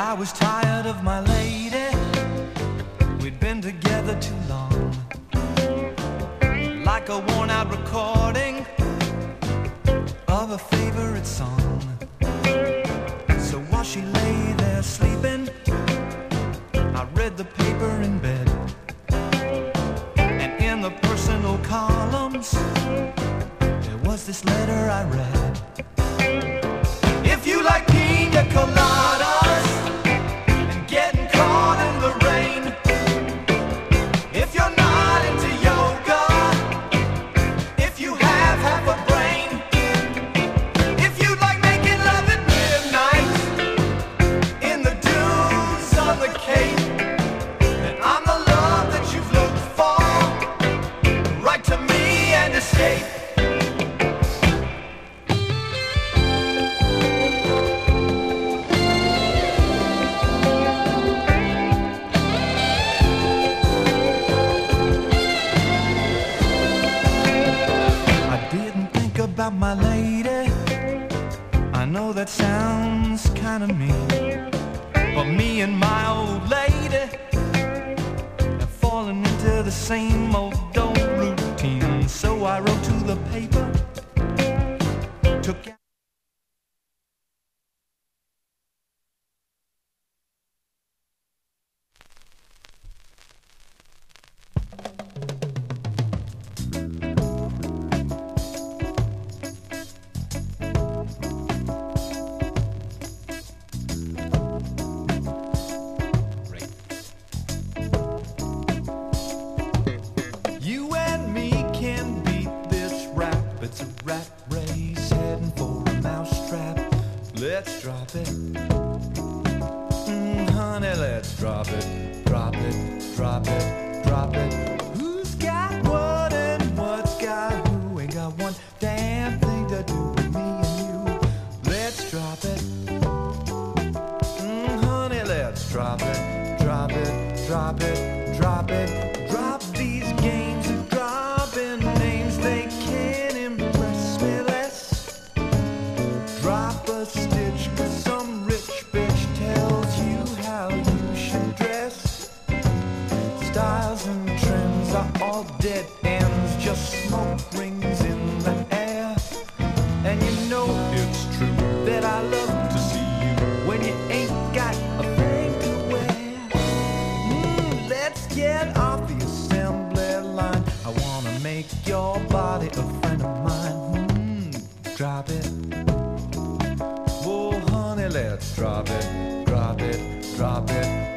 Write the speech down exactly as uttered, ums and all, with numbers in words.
I was tired of my lady. We'd been together too long, like a worn-out recording of a favorite song. So while she lay there sleeping, I read the paper in bed, and in the personal columns there was this letter I read. If you like pina coladas and getting caught in the rain, if you're not into yoga, if you have half a brain, if you like making love at midnight in the dunes on the Cape, then I'm the love that you've looked for. Write to me and escape. About my lady, I know that sounds kinda mean, but me and my old lady have fallen into the same old old routine. So I wrote to the paper, took let's drop it. Mm, honey, let's drop it. Drop it, drop it, drop it. Who's got what and what's got who? Ain't got one damn thing to do with me and you. Let's drop it. Mm, honey, let's drop it. Drop it, drop it, drop it. Drop these games of dropping names. They can't impress me less. Drop a stitch, 'cause some rich bitch tells you how you should dress. Styles and trends are all dead ends, just smoke rings in the air. And you know it's true that I love to see you when you ain't got a thing to wear. Mm, let's get off the assembly line. I wanna make your body a friend of mine. Mm, drop it. Oh honey, let's drop it, drop it, drop it.